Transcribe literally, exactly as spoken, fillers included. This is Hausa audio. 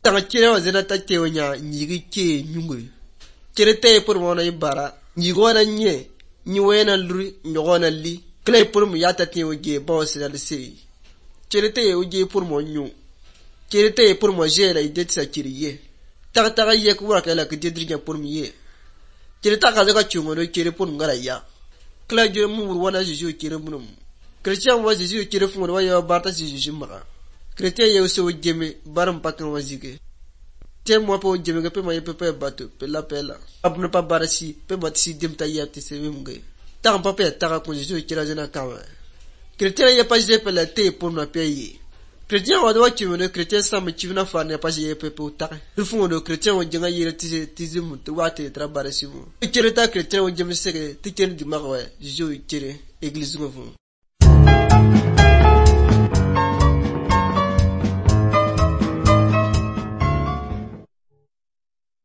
Tanga kire wa zena ta te wonya nyigi ke nyungu. Kire te pour mo na ibara. Nyigo na nye, nyiwe na luri, nyogo na li. Kile pour mo yata te woge boss na lisi. Kire te woge pour mo nyu. Kire te pour mo je la ide tsa kiriye. Tanga tanga ye ku waka la ke dedriga pour mi ye. Kire ta ka ga chungo no kire pour ngara ya. Kila je mu wana jiju kire munum. Christian wa jiju kire fu wa ya barta jiju maka. Chrétien ye aussi au djeme baram pakan wazige. Tiens moi pour djeme pe ma pe pe bateau pe la pe la. Abne pas barasi pe matisi dim ta yati se mumge. Ta pa pe ta ko Jésus kira jana kawa. Chrétien ye pas je pe la te pour na payer. Chrétien wa doit tu me chrétien ça me tu na fa ne pas je pe pe ta. Il faut no chrétien on djanga yere tise tizum to wate tra barasi mo. Chrétien chrétien on djeme se te ken di magwe Jésus kire église ngo.